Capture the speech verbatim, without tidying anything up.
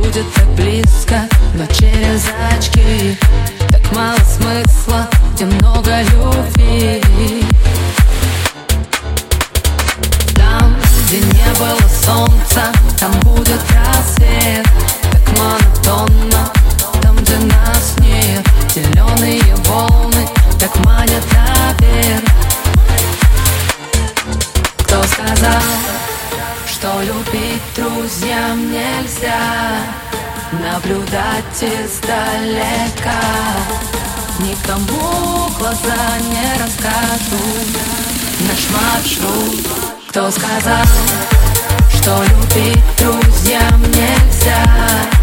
будет так близко, но через очки. Так мало смысла, где много любви. Там, где не было солнца, там будет рассвет. Так монотонно, там, где нас нет. Зеленые волны так манят наверх. Кто сказал, что любить друзьям нельзя? Наблюдать издалека никому глаза не расскажу наш маршрут. Кто сказал, что любить друзьям нельзя?